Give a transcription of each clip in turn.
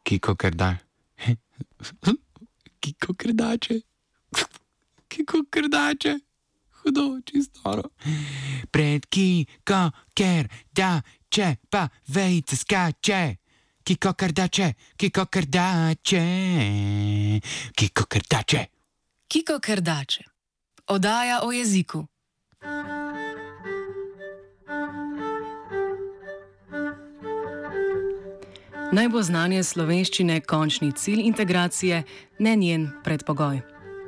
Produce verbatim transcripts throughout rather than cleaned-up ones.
Kiko krda. Kiko krdače. Kiko krdače. Hudo, čisto noro. Pred Kiko krdače pa vejce skače. Kiko krdače, Kiko krdače. Kiko krdače. Kiko krdače. Oddaja o jeziku. Naj bo znanje slovenščine končni cilj integracije, ne njen predpogoj.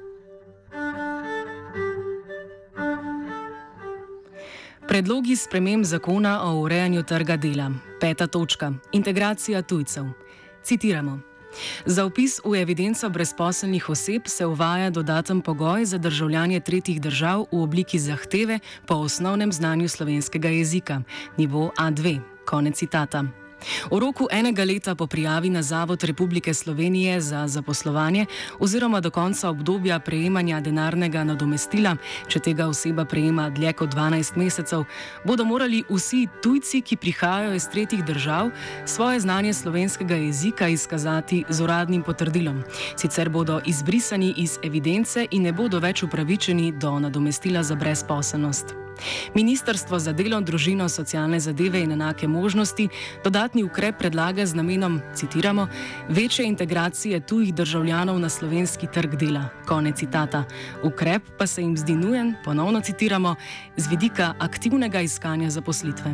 Predlogi sprememb zakona o urejanju trga dela. Peta točka. Integracija tujcev. Citiramo. Za vpis v evidenco brezposelnih oseb se uvaja dodaten pogoj za državljanje tretjih držav v obliki zahteve po osnovnem znanju slovenskega jezika, nivo A dve. Konec citata. V roku enega leta po prijavi na Zavod Republike Slovenije za zaposlovanje oziroma do konca obdobja prejemanja denarnega nadomestila, če tega oseba prejema dlje kot dvanajst mesecev, bodo morali vsi tujci, ki prihajajo iz tretjih držav, svoje znanje slovenskega jezika izkazati z uradnim potrdilom. Sicer bodo izbrisani iz evidence in ne bodo več upravičeni do nadomestila za brezposelnost. Ministrstvo za delo, družino, socialne zadeve in enake možnosti dodatni ukrep predlaga z namenom, citiramo, večje integracije tujih državljanov na slovenski trg dela. Konec citata. Ukrep pa se jim zdi nujen, ponovno citiramo, z vidika aktivnega iskanja zaposlitve.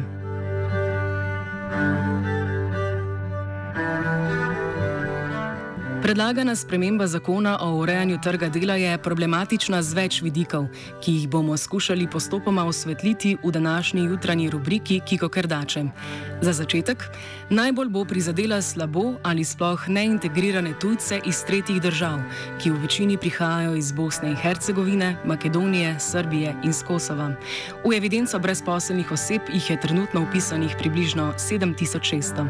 Predlagana sprememba zakona o urejanju trga dela je problematična z več vidikov, ki jih bomo skušali postopoma osvetliti v današnji jutranji rubriki Kiko krdače. Za začetek, najbolj bo prizadela slabo ali sploh neintegrirane tujce iz tretjih držav, ki v večini prihajajo iz Bosne in Hercegovine, Makedonije, Srbije in s Kosova. V evidenco brezposelnih oseb jih je trenutno vpisanih približno sedem tisoč šeststo.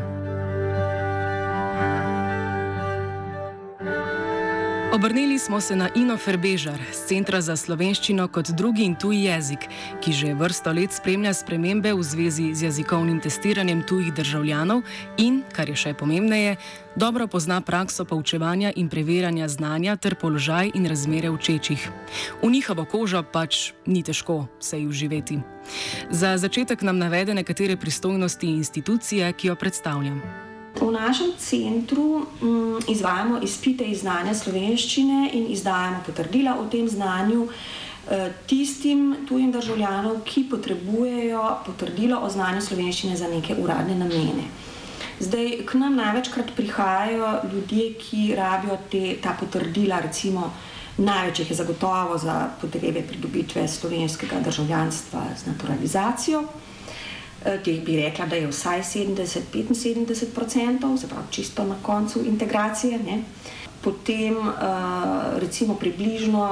Obrnili smo se na Ino Ferbežar z Centra za slovenščino kot drugi in tuji jezik, ki že vrsto let spremlja spremembe v zvezi z jezikovnim testiranjem tujih državljanov in, kar je še pomembneje, dobro pozna prakso poučevanja in preverjanja znanja ter položaj in razmere učečih. V njihovo kožo pač ni težko se ji vživeti. Za začetek nam navede nekatere pristojnosti institucije, ki jo predstavljam. V našem centru m, izvajamo izpite iz znanja slovenščine in izdajamo potrdila o tem znanju eh, tistim tujim državljanom, ki potrebujejo potrdilo o znanju slovenščine za neke uradne namene. Zdaj, k nam največkrat prihajajo ljudje, ki rabijo te, ta potrdila, recimo največ jih je zagotovo za potrebe pridobitve slovenskega državljanstva z naturalizacijo. Teh bi rekla, da je vsaj sedemdeset do petinsedemdeset odstotkov, se pravi čisto na koncu integracije. Ne. Potem recimo približno,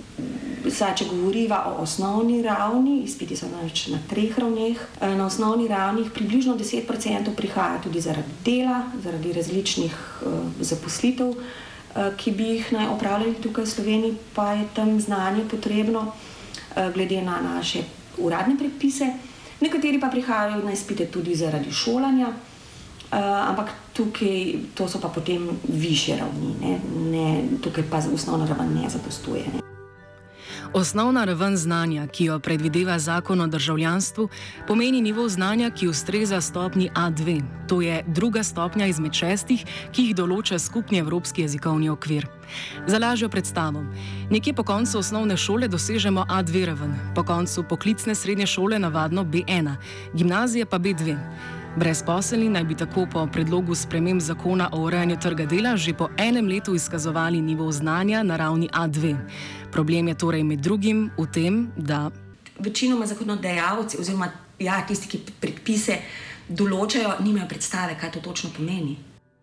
saj če govoriva o osnovni ravni, izpiti so namreč na treh ravneh, na osnovni ravni približno deset odstotkov prihaja tudi zaradi dela, zaradi različnih zaposlitev, ki bi jih naj opravljali tukaj v Sloveniji, pa je tam znanje potrebno glede na naše uradne predpise. Nekateri pa prihajajo na izpite tudi zaradi šolanja, uh, ampak tukaj to so pa potem višje ravni, ne? Ne, tukaj pa osnovna raven ne zadostuje. Ne? Osnovna raven znanja, ki jo predvideva zakon o državljanstvu, pomeni nivo znanja, ki ustreza stopnji A dve. To je druga stopnja izmed šestih, ki jih določa skupni evropski jezikovni okvir. Za lažjo predstavo. Nekje po koncu osnovne šole dosežemo A dve raven, po koncu poklicne srednje šole navadno B ena, gimnazije pa B dve. Brezposelni naj bi tako po predlogu sprememb zakona o urejanju trga dela že po enem letu izkazovali nivo znanja na ravni A dve. Problem je torej med drugim v tem, da večinoma zakonodajalci oziroma ja, tisti, ki predpise določajo, nimajo predstave, kaj to točno pomeni.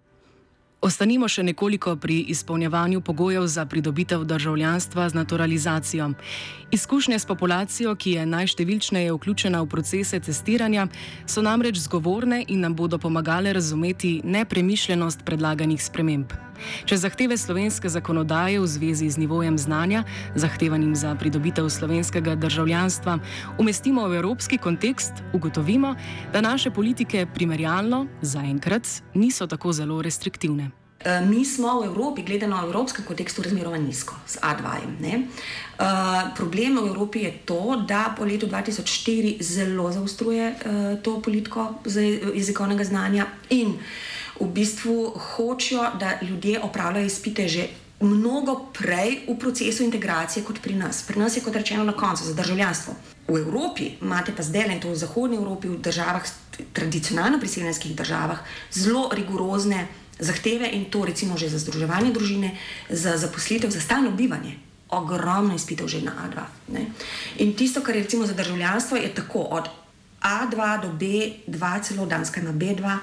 Ostanimo še nekoliko pri izpolnjevanju pogojev za pridobitev državljanstva z naturalizacijo. Izkušnje s populacijo, ki je najštevilčneje vključena v procese testiranja, so namreč zgovorne in nam bodo pomagale razumeti nepremišljenost predlaganih sprememb. Če zahteve slovenske zakonodaje v zvezi z nivojem znanja, zahtevanim za pridobitev slovenskega državljanstva, umestimo v evropski kontekst, ugotovimo, da naše politike primerjalno, zaenkrat, niso tako zelo restriktivne. Mi smo v Evropi, gledano v evropskem kontekstu, razmeroma nizko z A dva. Ne? Uh, problem v Evropi je to, da po letu dva tisoč štiri zelo zaostruje uh, to politiko jezikovnega znanja in v bistvu hočejo, da ljudje opravljajo izpite že mnogo prej v procesu integracije kot pri nas. Pri nas je, kot rečeno, na koncu za državljanstvo. V Evropi imate pa zdaj, in to v zahodni Evropi, v državah, tradicionalno priseljenskih državah, zelo rigorozne zahteve in to recimo že za združevanje družine, za zaposlitev, za stalno bivanje. Ogromno izpitev že na A dva. Ne? In tisto, kar je recimo za državljanstvo, je tako od A dva do B dva, celo Danska na B dva.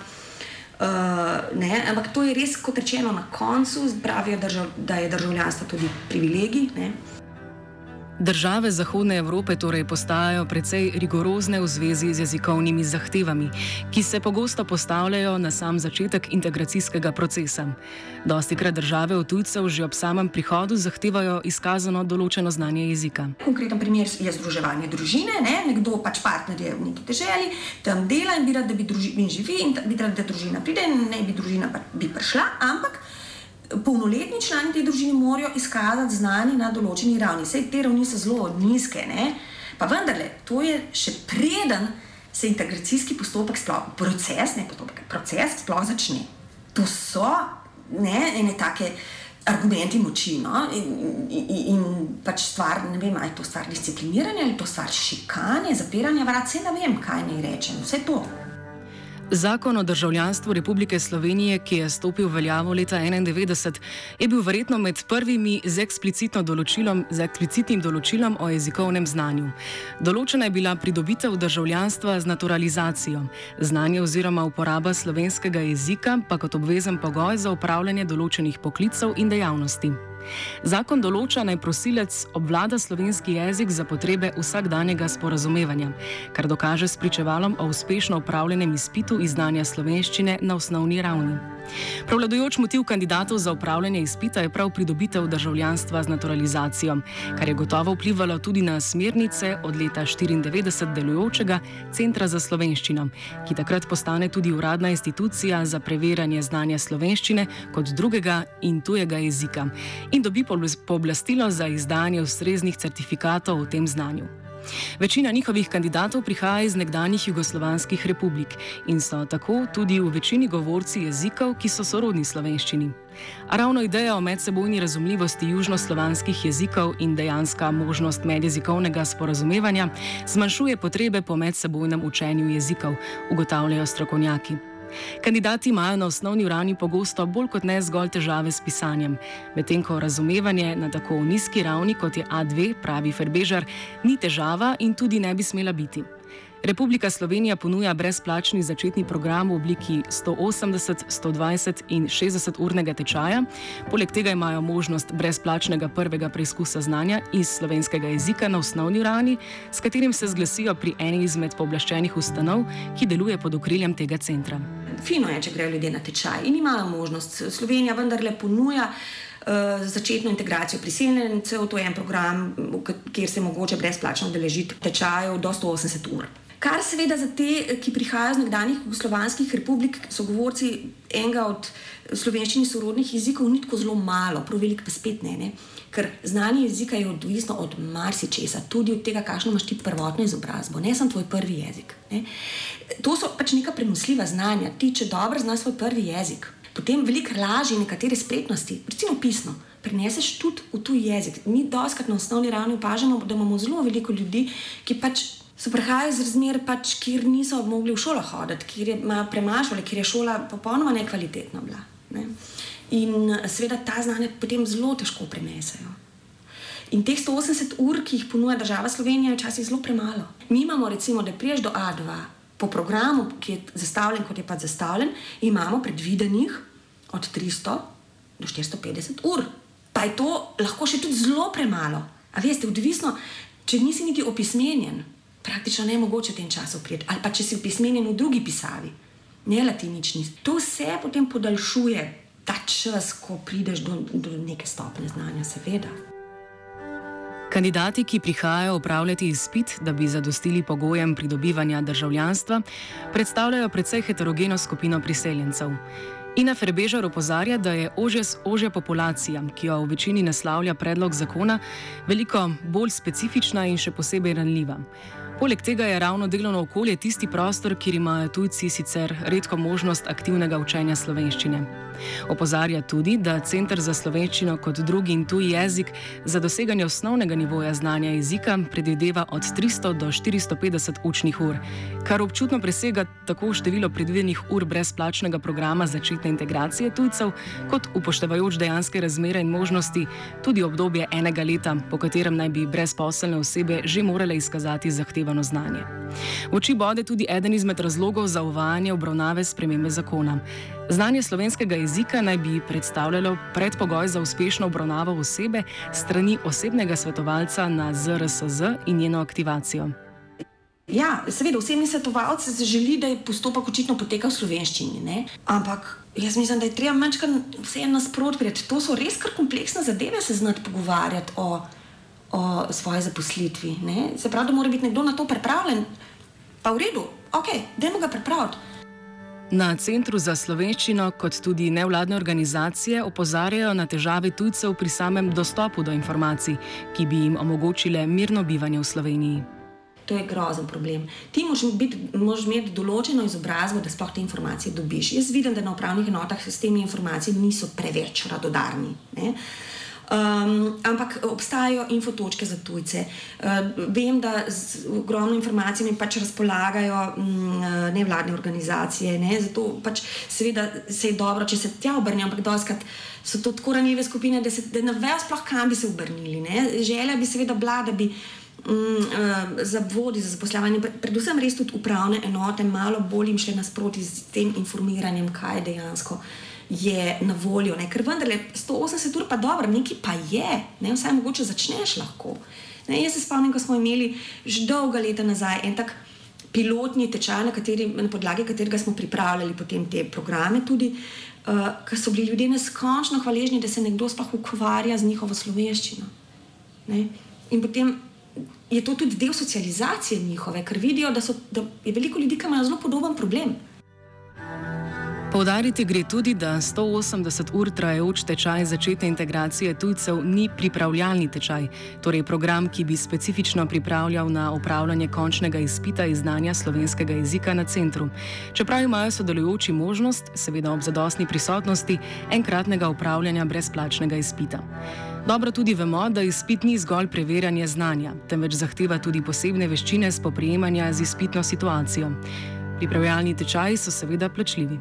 Uh, ne? Ampak to je res, kot rečeno, na koncu pravijo, da je državljanstvo tudi privilegij. Ne? Države Zahodne Evrope torej postajajo precej rigorozne v zvezi z jezikovnimi zahtevami, ki se pogosto postavljajo na sam začetek integracijskega procesa. Dostikrat države od tujcev že ob samem prihodu zahtevajo izkazano določeno znanje jezika. Konkreten primer je združevanje družine. Ne? Nekdo pač partner je v neki deželi, tam dela in bi rad, da bi družina živi in bi rad, da družina pride in ne bi družina bi prišla, ampak polnoletni člani te družine morajo izkazati znanje na določeni ravni. Sej te ravni so zelo nizke, ne? Pa vendarle, to je še preden se integracijski postopek sploh, proces, ne postopek, proces sploh začne. To so ne, ene take argumenti moči, no? In, in, in pač stvar, ne vem, ali je to stvar discipliniranja, ali je to stvar šikanje, zapiranja vrat, saj ne vem, kaj naj rečem, vse to. Zakon o državljanstvu Republike Slovenije, ki je stopil v veljavo leta enaindevetdeset, je bil verjetno med prvimi z eksplicitno določilom, z eksplicitnim določilom o jezikovnem znanju. Določena je bila pridobitev državljanstva z naturalizacijo, znanje oziroma uporaba slovenskega jezika pa kot obvezen pogoj za opravljanje določenih poklicev in dejavnosti. Zakon določa, naj prosilec obvlada slovenski jezik za potrebe vsakdanjega sporazumevanja, kar dokaže s pričevalom o uspešno opravljenem izpitu iz znanja slovenščine na osnovni ravni. Prevladujoč motiv kandidatov za opravljanje izpita je prav pridobitev državljanstva z naturalizacijo, kar je gotovo vplivalo tudi na smernice od leta štiriindevetdeset delujočega Centra za slovenščino, ki takrat postane tudi uradna institucija za preverjanje znanja slovenščine kot drugega in tujega jezika in dobi pooblastilo za izdajanje ustreznih certifikatov o tem znanju. Večina njihovih kandidatov prihaja iz nekdanjih jugoslovanskih republik in so tako tudi v večini govorci jezikov, ki so sorodni slovenščini. A ravno ideja o medsebojni razumljivosti južnoslovanskih jezikov in dejanska možnost medjezikovnega sporazumevanja zmanjšuje potrebe po medsebojnem učenju jezikov, ugotavljajo strokovnjaki. Kandidati imajo na osnovni ravni pogosto bolj kot ne zgolj težave s pisanjem, medtem ko razumevanje na tako nizki ravni, kot je A dva, pravi Ferbežar, ni težava in tudi ne bi smela biti. Republika Slovenija ponuja brezplačni začetni program v obliki sto osemdeset, sto dvajset in šestdeset urnega tečaja. Poleg tega imajo možnost brezplačnega prvega preizkusa znanja iz slovenskega jezika na osnovni ravni, s katerim se zglasijo pri eni izmed pooblaščenih ustanov, ki deluje pod okriljem tega centra. Fino je, če grejo ljudje na tečaj in imajo možnost. Slovenija vendarle ponuja uh, začetno integracijo priseljencev, to je en program, kjer se mogoče brezplačno udeležiti tečajev do sto osemdeset ur. Kar seveda za te, ki prihajajo z nekdanjih jugoslovanskih republik, so govorci enega od slovenščini sorodnih jezikov, ni tako zelo malo, prav velik pa spet ne, ne. Ker znanje jezika je odvisno od marsičesa, tudi od tega, kakšno imaš ti prvotno izobrazbo, ne samo tvoj prvi jezik. Ne. To so pač neka prenosljiva znanja. Ti, če dobro znaš svoj prvi jezik, potem veliko lažje nekatere spretnosti, recimo pisno, prineseš tudi v tuj jezik. Mi dostikrat na osnovni ravni opažamo, da imamo zelo veliko ljudi, ki pač so prihajali iz razmer, pač, kjer niso mogli v šolo hoditi, kjer je premašali, kjer je šola popolnoma nekvalitetna bila. Ne? In seveda ta znanja potem zelo težko prenesejo. In teh sto osemdeset ur, ki jih ponuja država Slovenija, je včasih zelo premalo. Mi imamo recimo, da priješ do A dva po programu, ki je zastavljen, kot je pač zastavljen, imamo predvidenih od tristo do štiristo petdeset ur. Pa je to lahko še tudi zelo premalo. A veste, odvisno, če nisi niti opismenjen, praktično ne mogoče v tem času prijeti. Ali pa če si opismenjen v drugi pisavi, ne latinični. To vse potem podaljšuje ta čas, ko prideš do, do neke stopnje znanja, seveda. Kandidati, ki prihajajo opravljati izpit, da bi zadostili pogojem pridobivanja državljanstva, predstavljajo precej heterogeno skupino priseljencev. Ina Ferbežar opozarja, da je ožja, ožja populacija, ki jo v večini naslavlja predlog zakona, veliko bolj specifična in še posebej ranljiva. Poleg tega je ravno delovno okolje tisti prostor, kjer imajo tujci sicer redko možnost aktivnega učenja slovenščine. Opozarja tudi, da Center za slovenščino kot drugi in tuji jezik za doseganje osnovnega nivoja znanja jezika predvideva od tristo do štiristo petdeset učnih ur, kar občutno presega tako število predvidenih ur brezplačnega programa začetne integracije tujcev, kot upoštevajoč dejanske razmere in možnosti tudi obdobje enega leta, po katerem naj bi brezposelne osebe že morale izkazati zahtevano znanje. V oči bode tudi eden izmed razlogov za uvajanje obravnave spremembe zakona. Znanje slovenskega jezika naj bi predstavljalo predpogoj za uspešno obravnavo osebe strani osebnega svetovalca na Z R S Z in njeno aktivacijo. Ja, seveda, osebni svetovalec se želi, da je postopek očitno poteka v slovenščini, ne? Ampak jaz mislim, da je treba manjkrat vse nasprot prijeti. To so res kar kompleksne zadeve, se znati pogovarjati o, o svoji zaposlitvi, ne? Se pravi, da mora biti nekdo na to pripravljen, pa v redu, ok, dajmo ga pripraviti. Na Centru za slovenščino kot tudi nevladne organizacije opozarjajo na težave tujcev pri samem dostopu do informacij, ki bi jim omogočile mirno bivanje v Sloveniji. To je grozen problem. Ti moraš imeti določeno izobrazbo, da sploh te informacije dobiš. Jaz vidim, da na upravnih enotah s temi informacijami niso preveč radodarni, ne? Um, ampak obstajajo infotočke za tujce. Uh, vem, da z ogromno informacijami pač razpolagajo um, nevladne organizacije, ne? Zato pač seveda se je dobro, če se tja obrnijo, ampak doskrat so to tako ranljive skupine, da, se, da ne vejo sploh, kam bi se obrnili, ne? Želja bi seveda bila, da bi um, uh, zavodi za zaposlovanje, predvsem res tudi upravne enote, malo bolj jim šle nasproti z tem informiranjem, kaj dejansko je na voljo, ne? Ker vendarle sto osemdeset ur pa dobro, nekaj pa je, ne? Vsaj mogoče začneš lahko. Ne? Jaz se spomnim, ko smo imeli že dolga leta nazaj en tak pilotni tečaj, na, kateri, na podlagi katerega smo pripravljali potem te programe tudi, uh, ker so bili ljudje neskončno hvaležni, da se nekdo sploh ukvarja z njihovo slovenščino. Ne? In potem je to tudi del socializacije njihove, ker vidijo, da, so, da je veliko ljudi, ki imajo zelo podoben problem. Poudariti gre tudi, da sto osemdeset ur trajajoč tečaj začetne integracije tujcev ni pripravljalni tečaj, torej program, ki bi specifično pripravljal na opravljanje končnega izpita iz znanja slovenskega jezika na centru. Čeprav imajo sodelujoči možnost, seveda ob zadostni prisotnosti, enkratnega opravljanja brezplačnega izpita. Dobro tudi vemo, da izpit ni zgolj preverjanje znanja, temveč zahteva tudi posebne veščine spoprijemanja z izpitno situacijo. Pripravljalni tečaji so seveda plačljivi.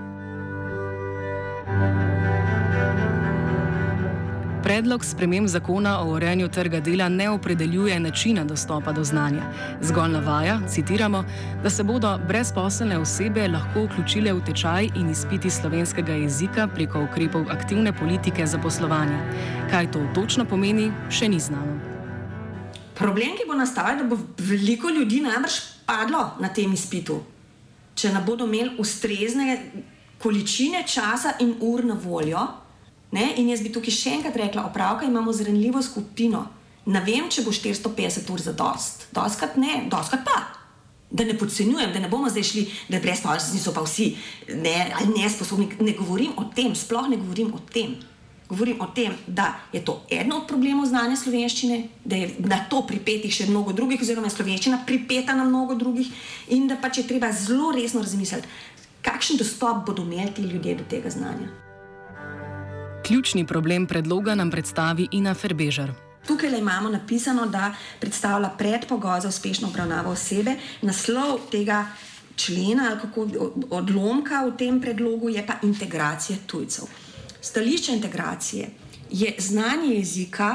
Predlog sprememb zakona o urejanju trga dela ne opredeljuje načina dostopa do znanja. Zgolj navaja, citiramo, da se bodo brezposelne osebe lahko vključile v tečaj in izpiti slovenskega jezika preko ukrepov aktivne politike zaposlovanja. Kaj to točno pomeni, še ni znano. Problem, ki bo nastal, je, da bo veliko ljudi najbrž padlo na tem izpitu, če ne bodo imeli ustrezne količine časa in ur na voljo. Ne? In jaz bi tukaj še enkrat rekla, opravka imamo z ranljivo skupino. Ne vem, če bo štiristo petdeset ur zadost. Doskrat ne, doskrat pa. Da ne podcenjujem, da ne bomo zdaj šli, da je brezposelni so pa vsi ne, ali nesposobni. Ne govorim o tem, sploh ne govorim o tem. Govorim o tem, da je to eden od problemov znanja slovenščine, da je na to pripetih še mnogo drugih, oziroma je slovenščina pripeta na mnogo drugih in da pač je treba zelo resno razmisliti, kakšen dostop bodo imeli ti ljudje do tega znanja. Ključni problem predloga nam predstavi Ina Ferbežar. Tukaj imamo napisano, da predstavlja predpogoj za uspešno obravnavo osebe. Naslov tega člena ali kako odlomka v tem predlogu je pa integracija tujcev. Stališče integracije je znanje jezika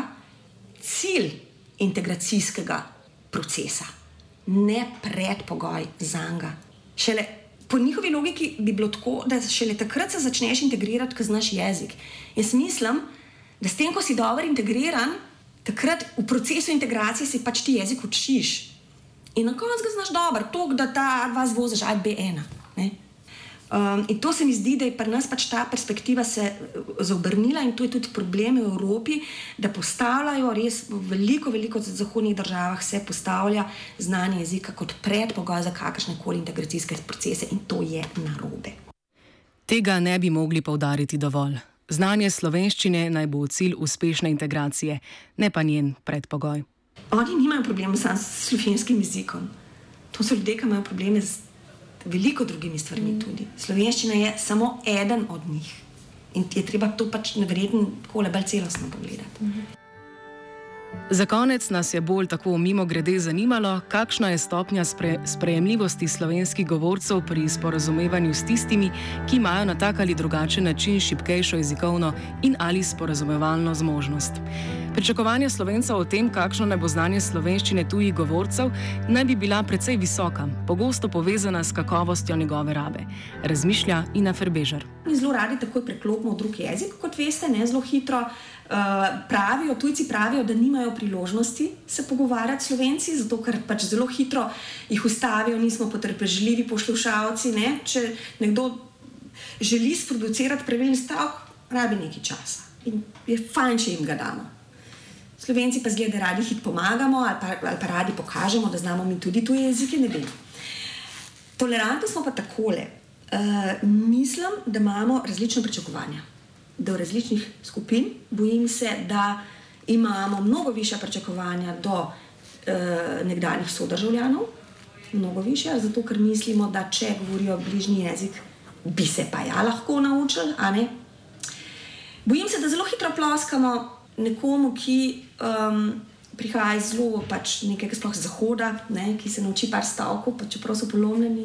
cilj integracijskega procesa, ne predpogoj zanj. Šele po njihovi logiki bi bilo tako, da šele takrat se začneš integrirati, ko znaš jezik. Jaz mislim, da s tem, ko si dobro integriran, takrat v procesu integracije si pač ti jezik učiš. In na koncu ga znaš dobro, toliko, da ta A dva zvoziš A B ena. Ne? Um, in to se mi zdi, da je pri nas pač ta perspektiva se zaobrnila in to je tudi problem v Evropi, da postavljajo res v veliko, veliko zahodnih državah se postavlja znanje jezika kot predpogoj za kakršne koli integracijske procese in to je narobe. Tega ne bi mogli poudariti dovolj. Znanje slovenščine naj bo cilj uspešne integracije, ne pa njen predpogoj. Oni nimajo problema samo s slovenskim jezikom. To so ljudje, ki imajo probleme z veliko drugimi stvarmi tudi. Slovenščina je samo eden od njih. In je treba to pač neverjetno takole bolj celostno pogledati. Za konec nas je bolj tako mimogrede zanimalo, kakšna je stopnja spre, sprejemljivosti slovenskih govorcev pri sporazumevanju s tistimi, ki imajo na tak ali drugačen način šibkejšo jezikovno in ali sporazumevalno zmožnost. Pričakovanja Slovencev o tem, kakšno naj bo znanje slovenščine tujih govorcev, naj bi bila precej visoka, pogosto povezana s kakovostjo njegove rabe, razmišlja Ina Ferbežer. Mi zelo radi takoj preklopimo v drug jezik, kot veste, ne zelo hitro. Uh, pravijo, tujci pravijo, da nimajo priložnosti se pogovarjati s Slovenci, zato ker pač zelo hitro jih ustavijo, nismo potrpežljivi poslušalci. Ne? Če nekdo želi sproducirati pravilni stavek, rabi nekaj časa. In je fajn, če jim ga damo. Slovenci pa zgleda, radi hit pomagamo ali pa, ali pa radi pokažemo, da znamo mi tudi tuje jezike, ne vem. Tolerantni smo pa takole. Uh, mislim, da imamo različne pričakovanja do različnih skupin. Bojim se, da imamo mnogo više pričakovanja do e, nekdanjih sodržavljanov, mnogo više, zato ker mislimo, da če govorijo bližnji jezik, bi se pa ja lahko naučili, a ne? Bojim se, da zelo hitro ploskamo nekomu, ki um, prihaja iz zelo pač nekega sploh zahoda, ne, ki se nauči par stavkov, pa čeprav so polomljeni.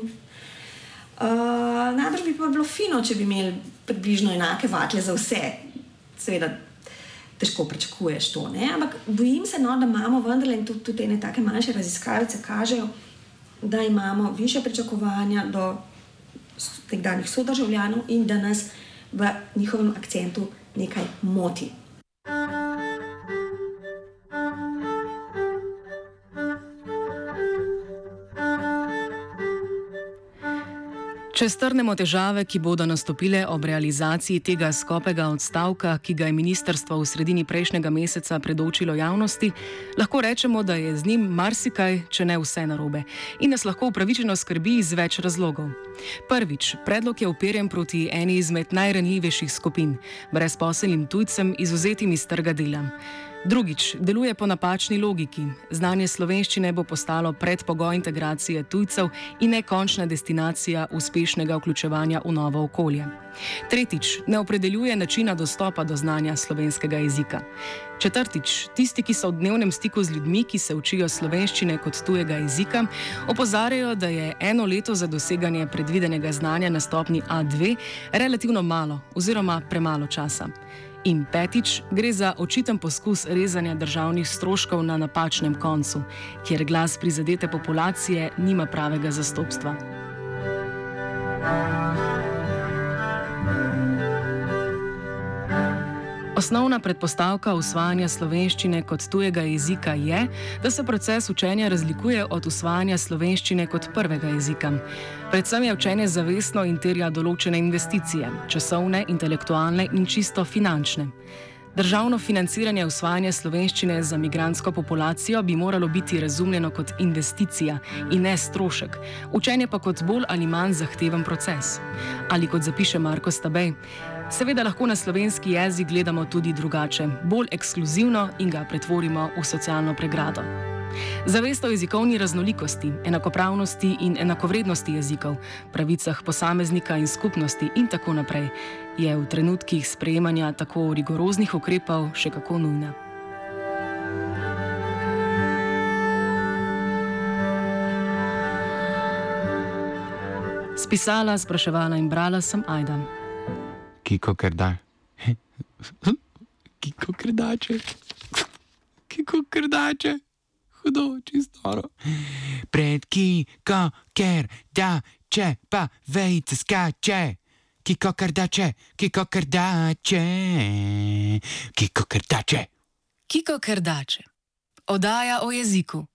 Uh, najbrž bi pa bilo fino, če bi imeli približno enake vatle za vse. Seveda, težko pričakuješ to, ne? Ampak bojim se, no, da imamo vendarle, in tudi ene take manjše raziskavice kažejo, da imamo više pričakovanja do nekdanjih sodržavljanov in da nas v njihovem akcentu nekaj moti. Če strnemo težave, ki bodo nastopile ob realizaciji tega skopega odstavka, ki ga je ministrstvo v sredini prejšnjega meseca predočilo javnosti, lahko rečemo, da je z njim marsikaj, če ne vse narobe, in nas lahko upravičeno skrbi iz več razlogov. Prvič, predlog je uperjen proti eni izmed najranljivejših skupin, brezposelnim tujcem izvzetim iz trga dela. Drugič, deluje po napačni logiki. Znanje slovenščine bo postalo predpogoj integracije tujcev in ne končna destinacija uspešnega vključevanja v novo okolje. Tretjič, ne opredeljuje načina dostopa do znanja slovenskega jezika. Četrtič, tisti, ki so v dnevnem stiku z ljudmi, ki se učijo slovenščine kot tujega jezika, opozarjajo, da je eno leto za doseganje predvidenega znanja na stopnji A dve relativno malo oziroma premalo časa. In petič, gre za očiten poskus rezanja državnih stroškov na napačnem koncu, kjer glas prizadete populacije nima pravega zastopstva. Osnovna predpostavka usvajanja slovenščine kot tujega jezika je, da se proces učenja razlikuje od usvajanja slovenščine kot prvega jezika. Predvsem je učenje zavestno in terja določene investicije, časovne, intelektualne in čisto finančne. Državno financiranje usvajanja slovenščine za migrantsko populacijo bi moralo biti razumljeno kot investicija in ne strošek, učenje pa kot bolj ali manj zahteven proces. Ali kot zapiše Marko Stabej, seveda lahko na slovenski jezik gledamo tudi drugače, bolj ekskluzivno in ga pretvorimo v socialno pregrado. Zavest o jezikovni raznolikosti, enakopravnosti in enakovrednosti jezikov, pravicah posameznika in skupnosti in tako naprej je v trenutkih sprejemanja tako rigoroznih ukrepov še kako nujna. Spisala, spraševala in brala sem Ajda. Kiko Kerdaj. Kiko Krdače. Kiko Krdače. Hudo, čisto noro. Pred Kiko Krdače pa vejica skače. Kiko Krdače, Kiko Krdače. Kiko Krdače. Kiko Krdače. Oddaja o jeziku.